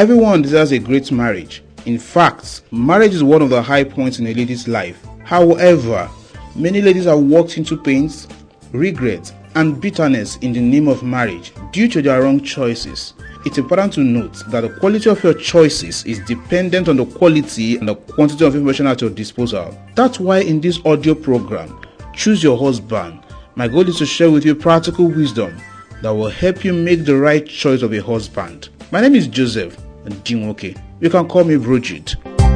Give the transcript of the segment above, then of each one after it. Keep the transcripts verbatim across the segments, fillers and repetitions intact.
Everyone deserves a great marriage. In fact, marriage is one of the high points in a lady's life. However, many ladies have walked into pains, regret, and bitterness in the name of marriage due to their wrong choices. It's important to note that the quality of your choices is dependent on the quality and the quantity of information at your disposal. That's why in this audio program, Choose Your Husband, my goal is to share with you practical wisdom that will help you make the right choice of a husband. My name is Joseph Dimoke. You can call me Brojit.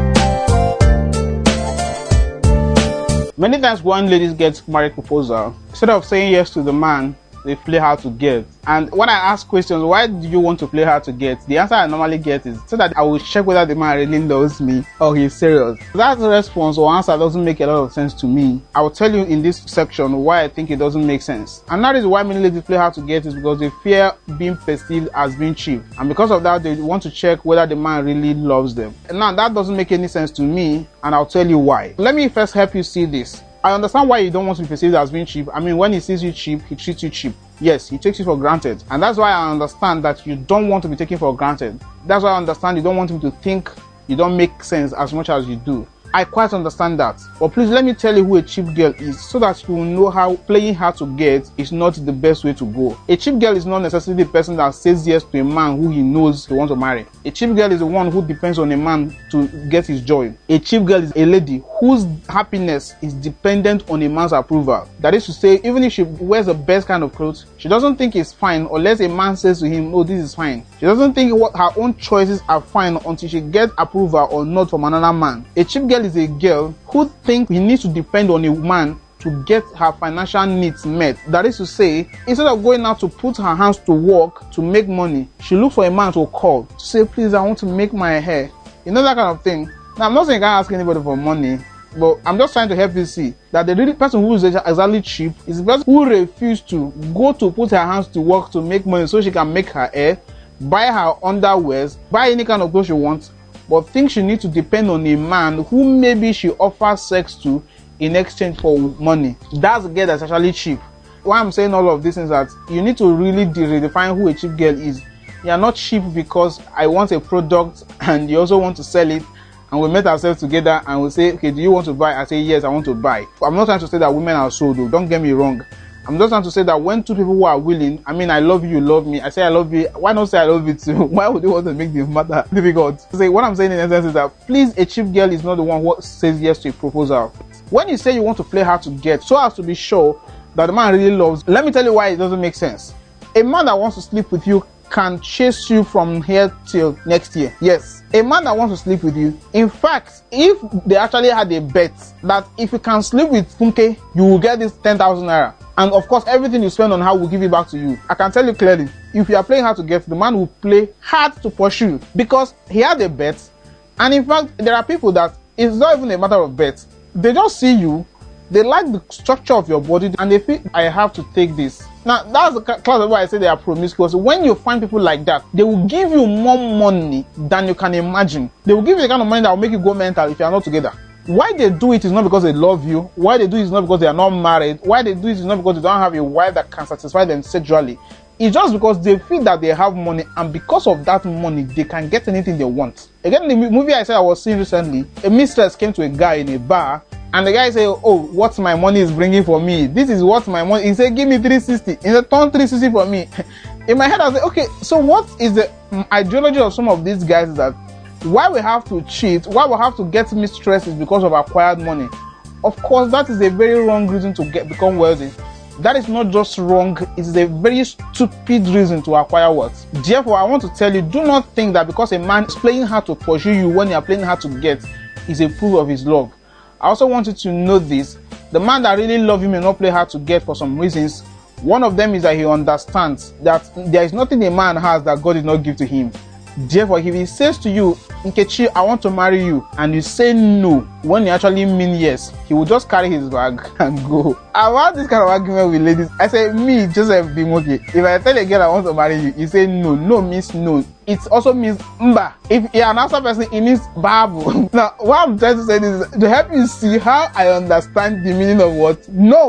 Many times when ladies get marriage proposal, instead of saying yes to the man, they play hard to get. And when I ask questions, why do you want to play hard to get? The answer I normally get is so that I will check whether the man really loves me or he's serious. That response or answer doesn't make a lot of sense to me. I will tell you in this section why I think it doesn't make sense. And that is why many ladies play hard to get is because they fear being perceived as being cheap. And because of that, they want to check whether the man really loves them. And now that doesn't make any sense to me, and I'll tell you why. Let me first help you see this. I understand why you don't want to be perceived as being cheap. I mean, when he sees you cheap, he treats you cheap. Yes, he takes you for granted. And that's why I understand that you don't want to be taken for granted. That's why I understand you don't want him to think you don't make sense as much as you do. I quite understand that. But please let me tell you who a cheap girl is so that you will know how playing hard to get is not the best way to go. A cheap girl is not necessarily the person that says yes to a man who he knows he wants to marry. A cheap girl is the one who depends on a man to get his joy. A cheap girl is a lady whose happiness is dependent on a man's approval. That is to say, even if she wears the best kind of clothes, she doesn't think it's fine unless a man says to him, "Oh, this is fine." She doesn't think what her own choices are fine until she gets approval or not from another man. A cheap girl is a girl who thinks he needs to depend on a man to get her financial needs met. That is to say, instead of going out to put her hands to work to make money, she looks for a man to call to say, "Please, I want to make my hair." You know, that kind of thing. Now, I'm not saying you can't ask anybody for money, but I'm just trying to help you see that the really person who is exactly cheap is the person who refused to go to put her hands to work to make money so she can make her hair, buy her underwears, buy any kind of clothes she wants, but thinks she needs to depend on a man who maybe she offers sex to in exchange for money. That's the girl that's actually cheap. Why I'm saying all of this is that you need to really redefine who a cheap girl is. You are not cheap because I want a product and you also want to sell it, and we met ourselves together and we say, "Okay, do you want to buy?" I say, "Yes, I want to buy." I'm not trying to say that women are sold, though. Don't get me wrong. I'm just trying to say that when two people who are willing, I mean, I love you, you love me. I say I love you. Why not say I love you too? Why would you want to make the matter difficult? Say what I'm saying in essence is that please, a cheap girl is not the one who says yes to a proposal. When you say you want to play hard to get, so as to be sure that the man really loves, let me tell you why it doesn't make sense. A man that wants to sleep with you can chase you from here till next year. Yes, a man that wants to sleep with you. In fact, if they actually had a bet that if you can sleep with Funke, you will get this ten thousand naira. And of course, everything you spend on her will give it back to you. I can tell you clearly, if you are playing hard to get, the man will play hard to pursue because he had a bet. And in fact, there are people that it's not even a matter of bet. They just see you, they like the structure of your body, and they feel, "I have to take this." Now, that's the class of why I say they are promiscuous. When you find people like that, they will give you more money than you can imagine. They will give you the kind of money that will make you go mental if you are not together. Why they do it is not because they love you. Why they do it is not because they are not married. Why they do it is not because they don't have a wife that can satisfy them sexually. It's just because they feel that they have money, and because of that money, they can get anything they want. Again, the movie I said I was seeing recently, a mistress came to a guy in a bar, and the guy said, "Oh, what my money is bringing for me. This is what my money." He said, "Give me three sixty. He said, "Turn three sixty for me." In my head, I said, okay, so what is the ideology of some of these guys is that why we have to cheat, why we have to get mistress is because of acquired money. Of course, that is a very wrong reason to get become wealthy. That is not just wrong, it is a very stupid reason to acquire wealth. Therefore, I want to tell you, do not think that because a man is playing hard to pursue you when you are playing hard to get is a proof of his love. I also want you to know this. The man that really loves you may not play hard to get for some reasons. One of them is that he understands that there is nothing a man has that God did not give to him. Therefore, if he says to you, "Nkechi, I want to marry you," and you say no when you actually mean yes, he will just carry his bag and go. I've had this kind of argument with ladies. I say, me, Joseph Dimoke, if I tell a girl I want to marry you, you say no. No means no. It also means mba. If you're an answer person, it means babu. Now, what I'm trying to say is to help you see how I understand the meaning of what no.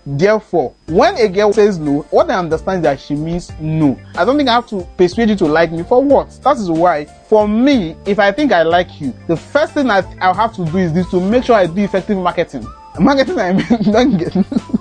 Therefore, when a girl says no, what I understand is that she means no. I don't think I have to persuade you to like me. For what? That is why, for me, if I think I like you, the first thing I, I'll have to do is this, to make sure I do effective marketing. Marketing, I mean, don't get,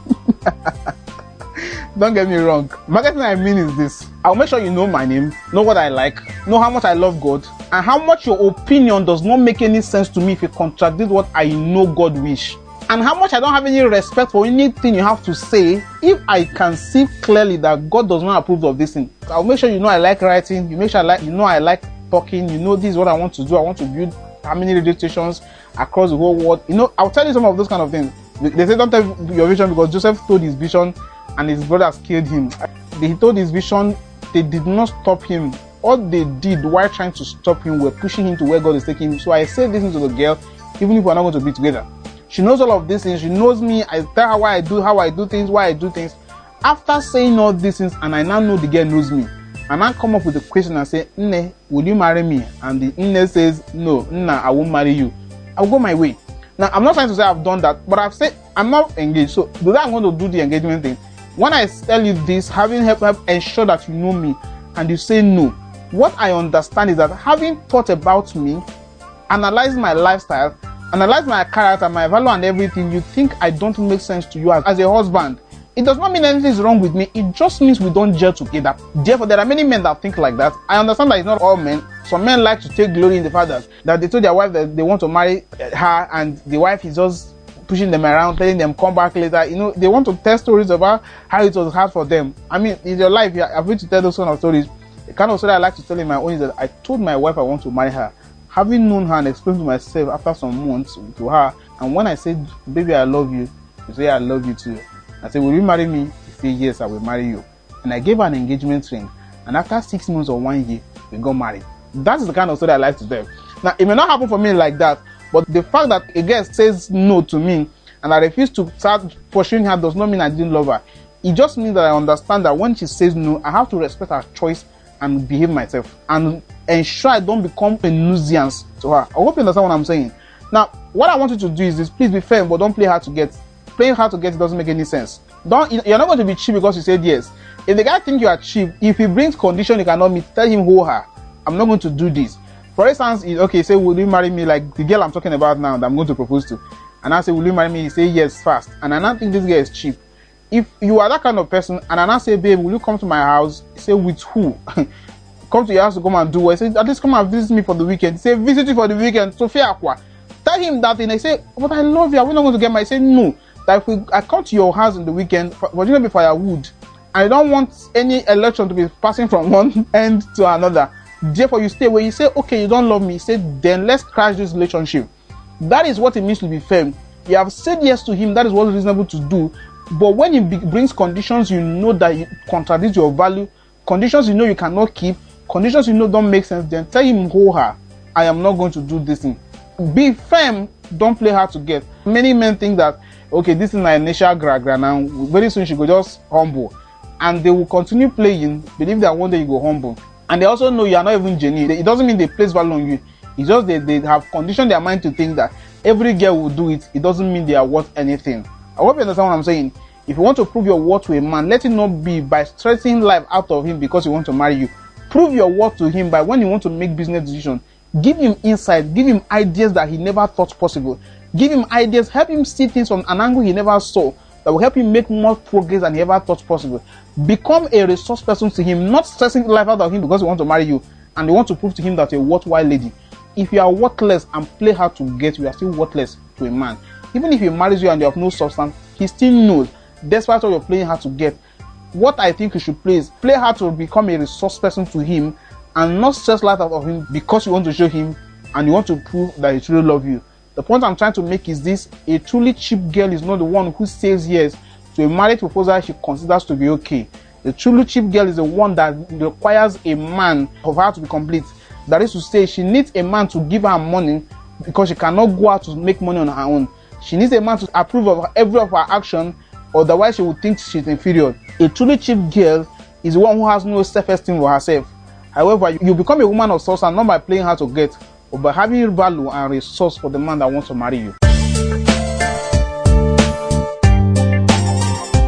don't get me wrong. Marketing, I mean, is this. I'll make sure you know my name, know what I like, know how much I love God, and how much your opinion does not make any sense to me if it contradicts what I know God wish. And how much I don't have any respect for anything you have to say if I can see clearly that God does not approve of this thing. I'll make sure you know I like writing, you make sure I like, you know I like talking, you know this is what I want to do. I want to build how many radio stations across the whole world. You know, I'll tell you some of those kind of things. They say don't tell your vision because Joseph told his vision and his brothers killed him. He told his vision, they did not stop him. All they did while trying to stop him were pushing him to where God is taking him. So I say this to the girl, even if we're not going to be together. She knows all of these things. She knows me. I tell her why I do, how I do things, why I do things. After saying all these things, and I now know the girl knows me, and I come up with a question and say, Nne, will you marry me? And the Nne says, no, Nna, I won't marry you. I'll go my way. Now, I'm not trying to say I've done that, but I've said I'm not engaged. So, the way I'm going to do the engagement thing, when I tell you this, having help, help ensure that you know me, and you say no, what I understand is that having thought about me, analyzed my lifestyle, analyze my character, my value and everything, you think I don't make sense to you as, as a husband. It does not mean anything is wrong with me. It just means we don't gel together. Therefore, there are many men that think like that. I understand that it's not all men. Some men like to take glory in the fact that, that they told their wife that they want to marry her and the wife is just pushing them around, telling them come back later. You know, they want to tell stories about how it was hard for them. I mean, in your life, you have to tell those kind of stories. The kind of story I like to tell in my own is that I told my wife I want to marry her. Having known her and explained to myself after some months to her, and when I said, baby, I love you, she said, I love you too. I said, will you marry me? She said, yes, I will marry you. And I gave her an engagement ring. And after six months or one year, we got married. That's the kind of story I like to tell. Now, it may not happen for me like that, but the fact that a girl says no to me and I refuse to start pursuing her does not mean I didn't love her. It just means that I understand that when she says no, I have to respect her choice and behave myself and ensure I don't become a nuisance to her. I hope you understand what I'm saying. Now, what I want you to do is this: please be firm, but don't play hard to get. Playing hard to get doesn't make any sense. Don't you're not going to be cheap because you said yes. If the guy thinks you are cheap, if he brings condition you cannot meet, tell him who her. I'm not going to do this. For instance, okay, say will you marry me, like the girl I'm talking about now that I'm going to propose to, and I say will you marry me? He say yes fast, and I now think this girl is cheap. If you are that kind of person, and I now say, babe, will you come to my house? Say with who? Come to your house to come and do what? Say at least come and visit me for the weekend. Say visit you for the weekend. Sophia Aqua. Tell him that, and I say, but I love you. Are we not going to get married? I say no. That if we, I come to your house in the weekend, for, for you to be firewood, I don't want any election to be passing from one end to another. Therefore, you stay where you say, okay, you don't love me. Say then let's crash this relationship. That is what it means to be firm. You have said yes to him. That is what is reasonable to do. But when he be- brings conditions you know that you contradict your value, conditions you know you cannot keep, conditions you know don't make sense, then tell him who her. I am not going to do this thing. Be firm. Don't play hard to get. Many men think that, okay, this is my initial gra-gra now. Very soon she go just humble. And they will continue playing, believe that one day you go humble. And they also know you are not even genuine. It doesn't mean they place value on you. It's just they, they have conditioned their mind to think that every girl will do it. It doesn't mean they are worth anything. I hope you understand what I'm saying. If you want to prove your worth to a man, let it not be by stressing life out of him because he wants to marry you. Prove your worth to him by when you want to make business decisions. Give him insight. Give him ideas that he never thought possible. Give him ideas. Help him see things from an angle he never saw that will help him make more progress than he ever thought possible. Become a resource person to him, not stressing life out of him because he wants to marry you and you want to prove to him that you're a worthwhile lady. If you are worthless and play hard to get, you are still worthless to a man. Even if he marries you and you have no substance, he still knows, despite what you're playing hard to get. What I think you should play is play hard to become a resource person to him and not stress life out of him because you want to show him and you want to prove that he truly loves you. The point I'm trying to make is this: a truly cheap girl is not the one who says yes to a marriage proposal she considers to be okay. The truly cheap girl is the one that requires a man of her to be complete. That is to say, she needs a man to give her money because she cannot go out to make money on her own. She needs a man to approve of every of her action, otherwise she would think she's inferior. A truly cheap girl is the one who has no self-esteem for herself. However, you become a woman of substance not by playing hard to get, but by having value and resource for the man that wants to marry you.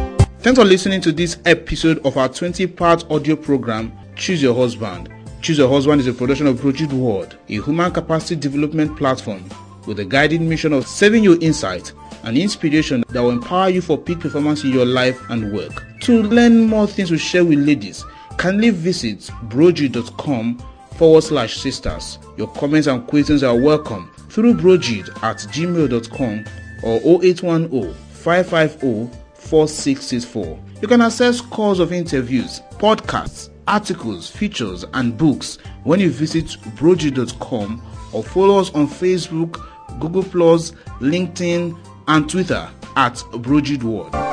Thanks for listening to this episode of our twenty-part audio program, Choose Your Husband. Choose Your Husband is a production of Brogid World, a human capacity development platform with a guiding mission of saving you insight and inspiration that will empower you for peak performance in your life and work. To learn more things to share with ladies, kindly visit brogid.com forward slash sisters. Your comments and questions are welcome through brogid at gmail dot com or oh eight one oh, five five oh, four six six four. You can access calls of interviews, podcasts, articles, features, and books when you visit brogid dot com or follow us on Facebook, Google plus, LinkedIn, and Twitter at Brogid World.